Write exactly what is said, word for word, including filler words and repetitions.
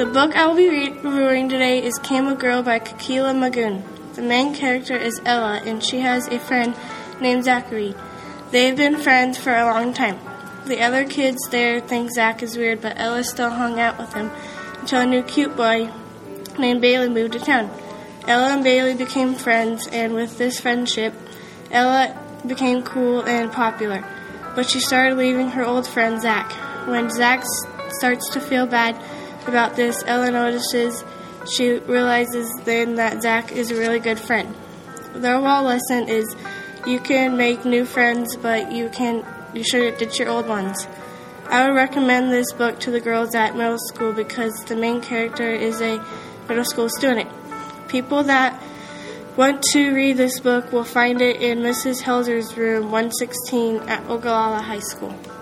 The book I will be re- reviewing today is Camel Girl by Kakila Magoon. The main character is Ella, and she has a friend named Zachary. They've been friends for a long time. The other kids there think Zach is weird, but Ella still hung out with him until a new cute boy named Bailey moved to town. Ella and Bailey became friends, and with this friendship, Ella became cool and popular. But she started leaving her old friend Zach. When Zach s- starts to feel bad about this, Ella notices she realizes then that Zach is a really good friend. The overall lesson is you can make new friends, but you can you shouldn't ditch your old ones. I would recommend this book to the girls at middle school because the main character is a middle school student. People that want to read this book will find it in Missus Helzer's room one sixteen at Ogallala High School.